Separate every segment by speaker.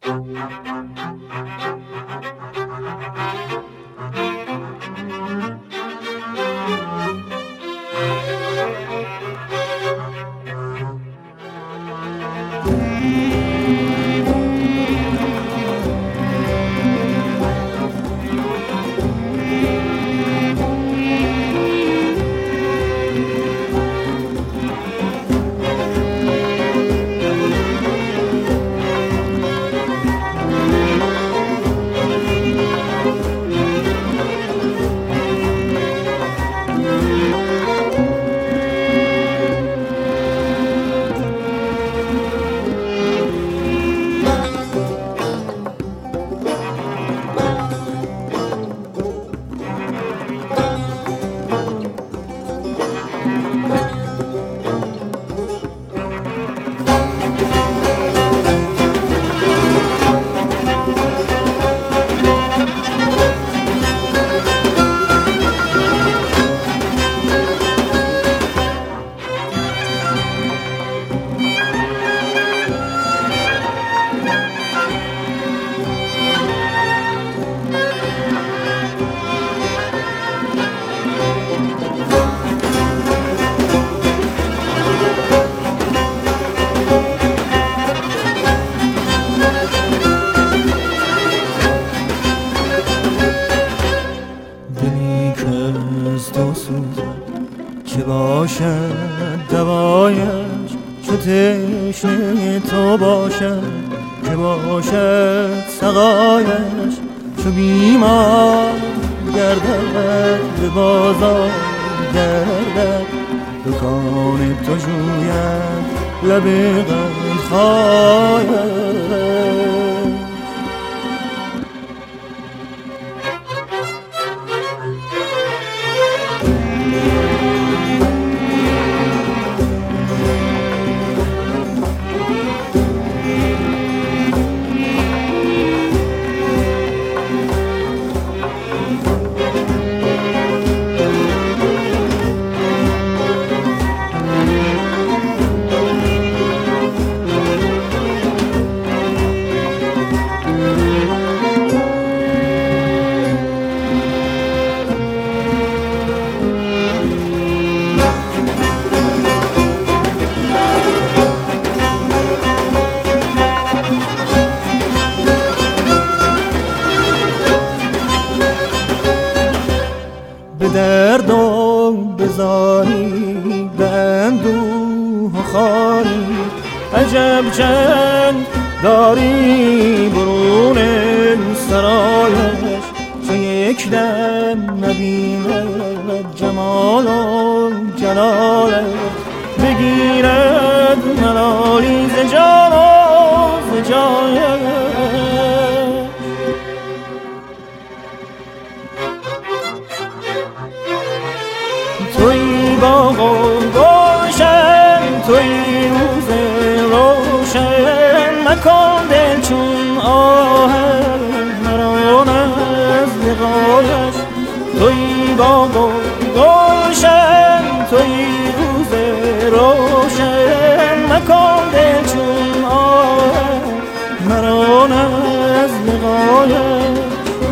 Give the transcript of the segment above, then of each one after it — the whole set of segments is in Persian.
Speaker 1: که باشد دوایش چو تشنه تو باشد، که باشد سقایش چو بیمار گردد به بازار گردد، دکان تو جوید لب قندخایش. به درد و بزاری به اندوه و خاری، عجب چند داری برون سرایش، چو یک دم نبیند جمال و جلالش، بگیرد ملالی ز جان و ز جایش. توی باغ و گلشن، توی روز روشن، مکن دل چون آهن مران از لقایش. توی باغ و گلشن، توی روز روشن، مکن دل چون آهن مران از لقایش.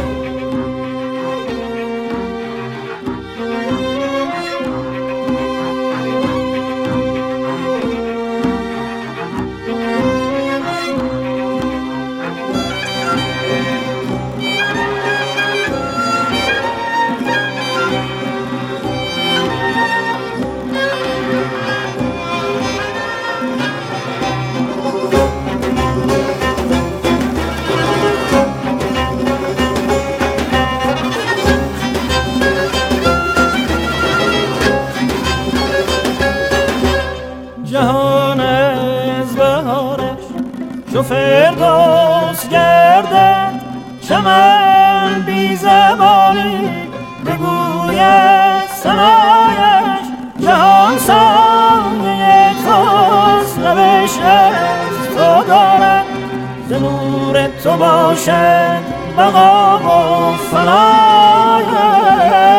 Speaker 1: جهان از بهارش چو فردوس گردد، چمن بی زبانی بگوید ثنایش. جهان سایه توست، روش از تو دارد، ز نور تو باشد بقا و فنایش.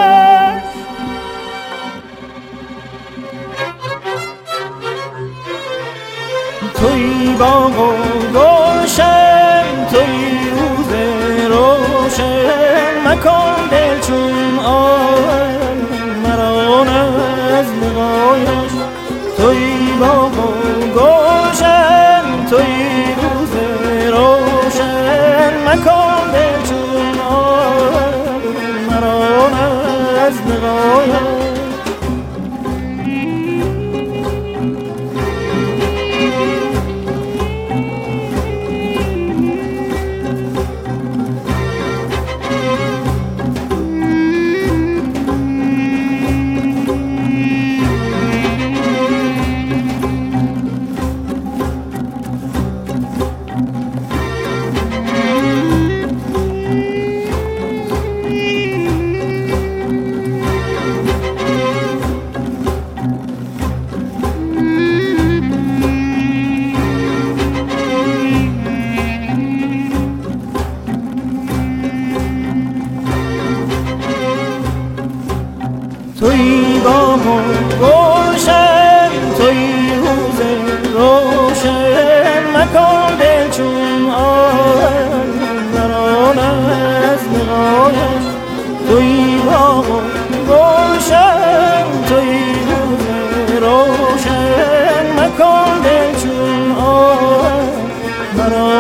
Speaker 1: توی باغ و گلشن، روشن مکن دل چون آهن مرا از لقایش. توی باغ و گلشن توی روز روشن مکن دل چون آهن مرا از لقایش. توی باغ و گلشن توی روز روشن مکن دل چون آهن مرا از لقایش. توی باغ و گلشن توی روز روشن مکن دل چون آهن مرا